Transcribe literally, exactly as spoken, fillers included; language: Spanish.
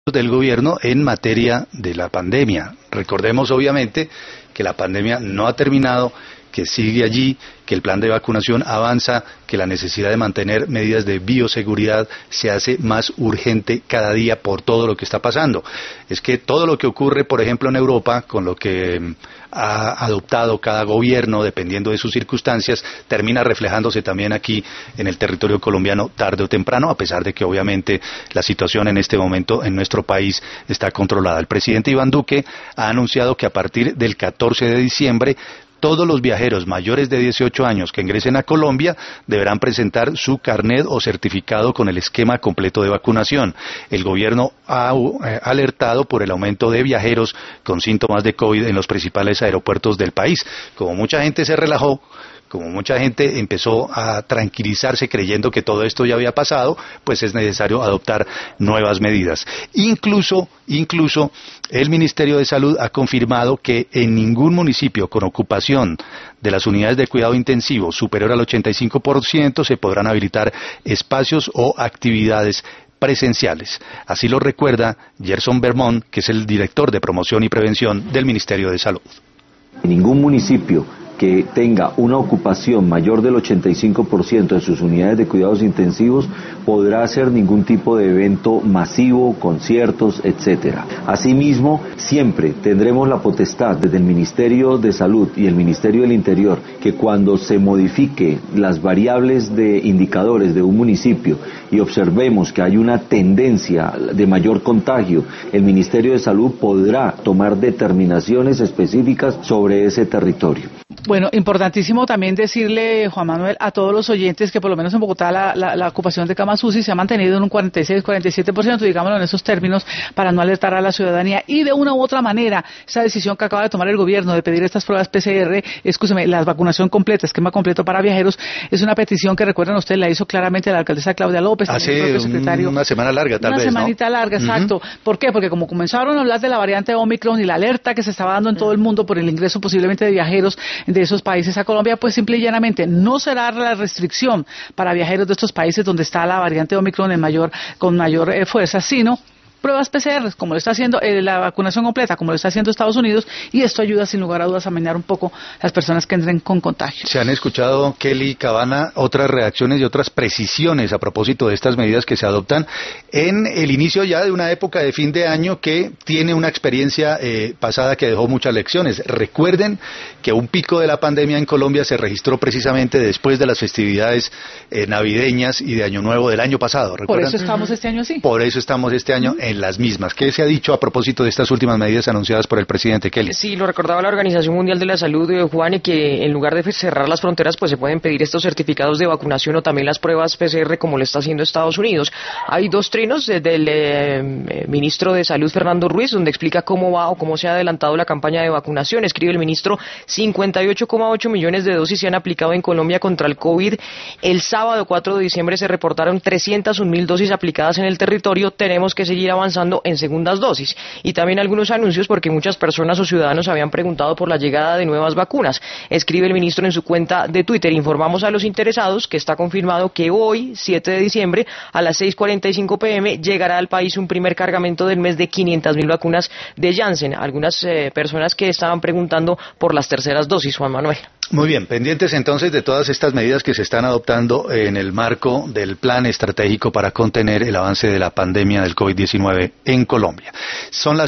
del gobierno en materia de la pandemia. Recordemos obviamente que la pandemia no ha terminado, que sigue allí, que el plan de vacunación avanza, que la necesidad de mantener medidas de bioseguridad se hace más urgente cada día por todo lo que está pasando. Es que todo lo que ocurre, por ejemplo, en Europa, con lo que ha adoptado cada gobierno, dependiendo de sus circunstancias, termina reflejándose también aquí en el territorio colombiano tarde o temprano, a pesar de que obviamente la situación en este momento en nuestro país está controlada. El presidente Iván Duque ha anunciado que a partir del catorce de diciembre todos los viajeros mayores de dieciocho años que ingresen a Colombia deberán presentar su carnet o certificado con el esquema completo de vacunación. El gobierno ha eh, alertado por el aumento de viajeros con síntomas de COVID en los principales aeropuertos del país. Como mucha gente se relajó, como mucha gente empezó a tranquilizarse creyendo que todo esto ya había pasado, pues es necesario adoptar nuevas medidas. Incluso, incluso el Ministerio de Salud ha confirmado que en ningún municipio con ocupación de las unidades de cuidado intensivo superior al ochenta y cinco por ciento se podrán habilitar espacios o actividades presenciales. Así lo recuerda Gerson Vermont, que es el director de promoción y prevención del Ministerio de Salud. En ningún municipio que tenga una ocupación mayor del ochenta y cinco por ciento de sus unidades de cuidados intensivos podrá hacer ningún tipo de evento masivo, conciertos, etcétera. Asimismo, siempre tendremos la potestad desde el Ministerio de Salud y el Ministerio del Interior que cuando se modifique las variables de indicadores de un municipio y observemos que hay una tendencia de mayor contagio, el Ministerio de Salud podrá tomar determinaciones específicas sobre ese territorio. Bueno, importantísimo también decirle, Juan Manuel, a todos los oyentes que por lo menos en Bogotá la, la, la ocupación de camas U C I se ha mantenido en un cuarenta y seis, cuarenta y siete por ciento, digámoslo en esos términos, para no alertar a la ciudadanía. Y de una u otra manera, esa decisión que acaba de tomar el gobierno de pedir estas pruebas P C R, escúcheme, la vacunación completa, esquema completo para viajeros, es una petición que, recuerden ustedes, la hizo claramente la alcaldesa Claudia López. Hace secretario, una semana larga, tal una vez, Una semanita ¿no? larga, exacto. Uh-huh. ¿Por qué? Porque como comenzaron a hablar de la variante Omicron y la alerta que se estaba dando en todo el mundo por el ingreso posiblemente de viajeros de esos países a Colombia, pues simple y llanamente no será la restricción para viajeros de estos países donde está la variante Omicron en mayor, con mayor eh, fuerza, sino pruebas P C R, como lo está haciendo eh, la vacunación completa, como lo está haciendo Estados Unidos, y esto ayuda sin lugar a dudas a manejar un poco las personas que entren con contagio. Se han escuchado, Kelly Cabana, otras reacciones y otras precisiones a propósito de estas medidas que se adoptan en el inicio ya de una época de fin de año que tiene una experiencia eh, pasada que dejó muchas lecciones. Recuerden que un pico de la pandemia en Colombia se registró precisamente después de las festividades eh, navideñas y de Año Nuevo del año pasado. ¿Recuerdan? Por eso estamos este año así. Por eso estamos este año en las mismas. ¿Qué se ha dicho a propósito de estas últimas medidas anunciadas por el presidente, Kelly? Sí, lo recordaba la Organización Mundial de la Salud, eh, Juan, y que en lugar de cerrar las fronteras, pues se pueden pedir estos certificados de vacunación o también las pruebas P C R como lo está haciendo Estados Unidos. Hay dos trinos eh, del eh, ministro de Salud, Fernando Ruiz, donde explica cómo va o cómo se ha adelantado la campaña de vacunación. Escribe el ministro, cincuenta y ocho coma ocho millones de dosis se han aplicado en Colombia contra el COVID. El sábado cuatro de diciembre se reportaron trescientas un mil dosis aplicadas en el territorio. Tenemos que seguir avanzando en segundas dosis. Y también algunos anuncios porque muchas personas o ciudadanos habían preguntado por la llegada de nuevas vacunas. Escribe el ministro en su cuenta de Twitter: informamos a los interesados que está confirmado que hoy, siete de diciembre, a las seis cuarenta y cinco pm, llegará al país un primer cargamento del mes de quinientas mil vacunas de Janssen. Algunas eh, personas que estaban preguntando por las terceras dosis, Juan Manuel. Muy bien, pendientes entonces de todas estas medidas que se están adoptando en el marco del plan estratégico para contener el avance de la pandemia del COVID diecinueve en Colombia. Son las